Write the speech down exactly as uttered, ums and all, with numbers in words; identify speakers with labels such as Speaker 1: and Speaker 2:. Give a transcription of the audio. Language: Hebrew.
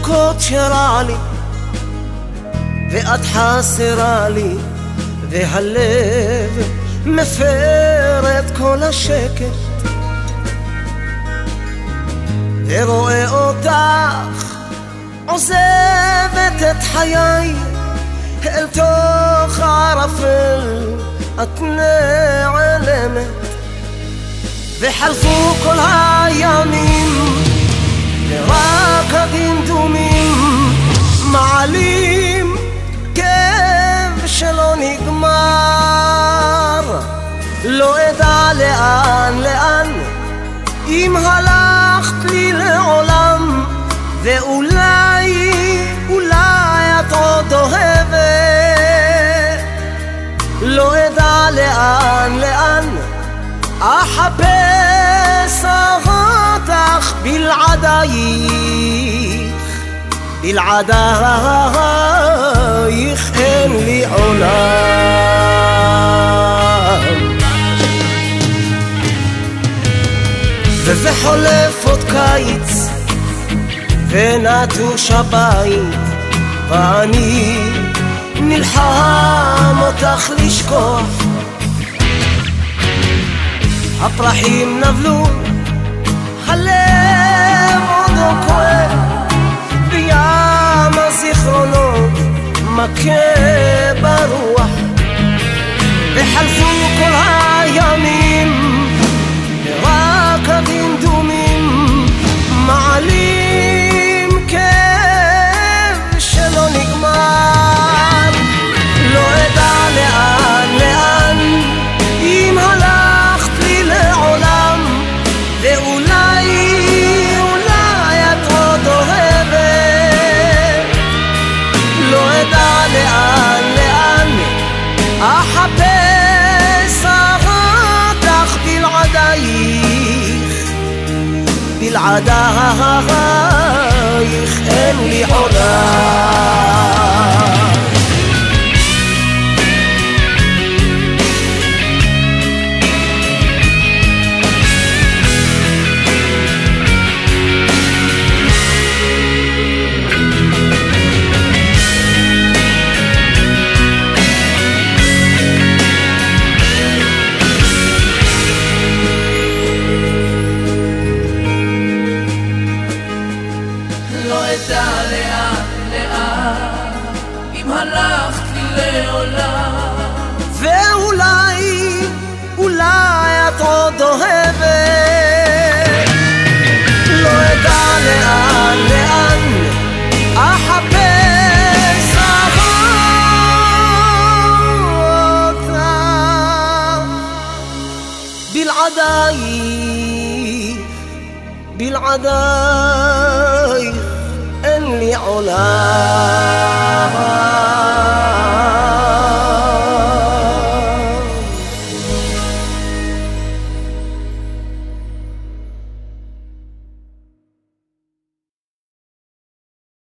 Speaker 1: דקות שרע לי ואת חסרה לי והלב מפר את כל השקט ורואה אותך עוזבת את חיי אל תוך הערפל את נעלמת וחלפו כל הימים ורק הדמדומים מעלים כאב שלא נגמר לא אדע לאן לאן אם הלכת לי לעולם ואולי אולי את עוד אוהבת לא אדע לאן לאן אחפש אותך בלעדייך בלעדייך אין לי עולם וחולף עוד קיץ ונטוש הבית ואני נלחם אותך לשכוח הפרחים נבלו הלב עוד כואב בים הזיכרונות מכה ברוח וחלפו כל הימים ורק הדמדומים מעלים כאב שלא נגמר לא אדע לאן לאן אם הלכת לי לעולם ואולי אולי את עוד אוהבת לא אדע לאן לאן אחפש אותך בלעדייך בלעדייך אין לי עולם ואולי, אולי את עוד אוהבת לא אדע לאן, לאן אחפש אותך בלעדייך, בלעדייך אין לי עולם